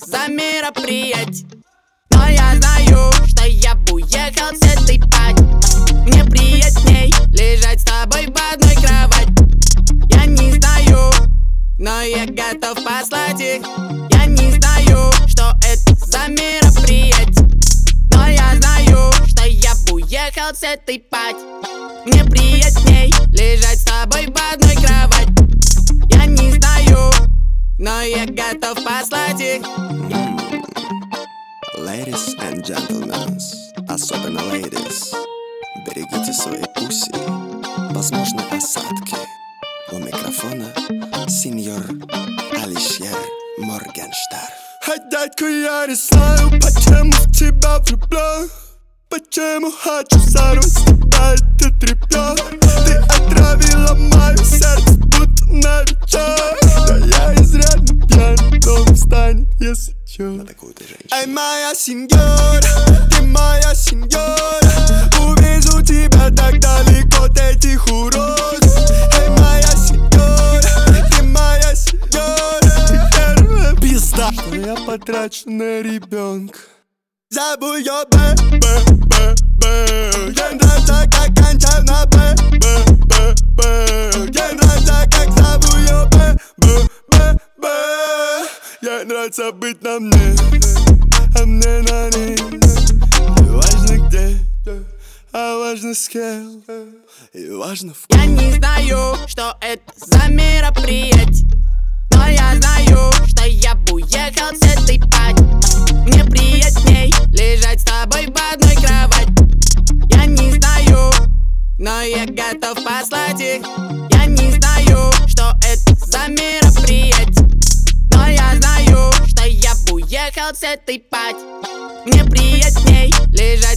за мероприятие. Но я знаю, что я бы уехал с этой пати. Мне приятней лежать с тобой в одной кровати. Я не знаю, но я готов послать их. Я не знаю, что это за мероприятие. Но я знаю, что я бы уехал с этой пати. Мне приятней лежать с тобой в одной кровати. Я не знаю, но я готов послать их. Ladies and gentlemen, особенно ladies, берегите свои пуси, возможны осадки. У микрофона сеньор Алишер Моргенштерн. Ай, дядька, я не знаю, почему в тебя влюблен. Почему хочу сорвать с тебя это тряпье. Ты отравила мое сердце, будто новичок. Да я изрядно пьян, дом встанет, если чё. На такую ты женщину. Эй, моя сеньора, ты моя сеньора. Увижу тебя так далеко от этих уродов. Эй, моя сеньора, ты моя сеньора. Ты первая пизда, что я потрачу на ребенка. Забудь её Ей нравится, как кончаю на Ей нравится, как зову её Ей нравится быть на мне, а мне на ней. И важно где, а важно с кем. И важно в Я не знаю, что это за мероприятие. Но я знаю, что я бы уехал с этой пати. Мне приятней лежать с тобой в одной кровати. Я не знаю, но я готов послать их. Я не знаю, что это за мероприятие. Но я знаю, что я бы уехал с этой пати. Мне приятней лежать